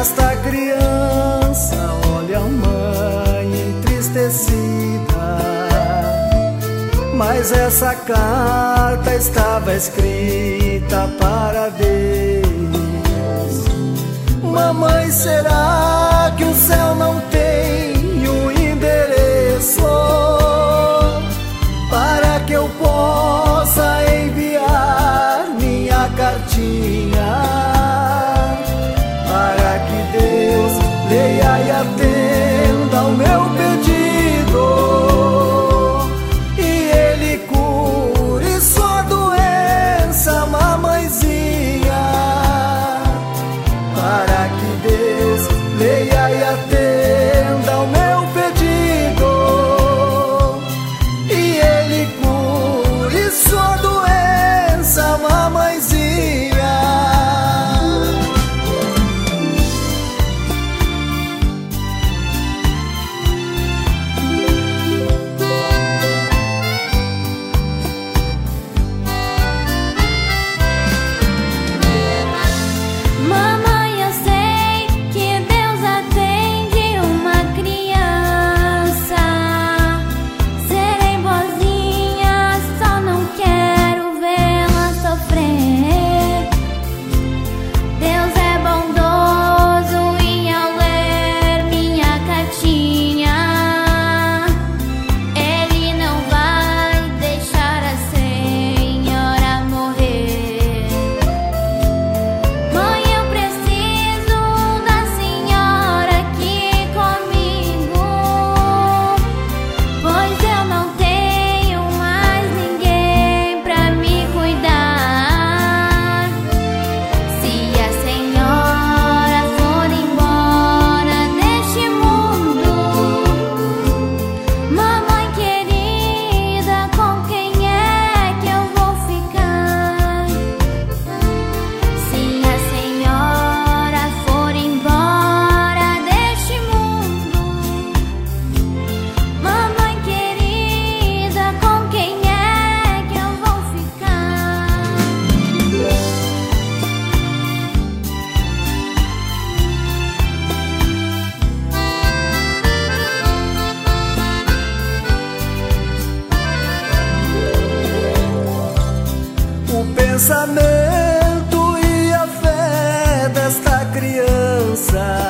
desta criança, olha a mãe entristecida. Mas essa carta estava escrita para Deus. Mamãe, será que o céu não tem o endereço para que eu possa enviar minha cartinha, para que Deus leia e atenda ao meu pedido e Ele cure sua doença, mamãezinha, para que Deus leia e atenda ao meu pedido e Ele cure sua doença, mamãezinha. O pensamento e a fé desta criança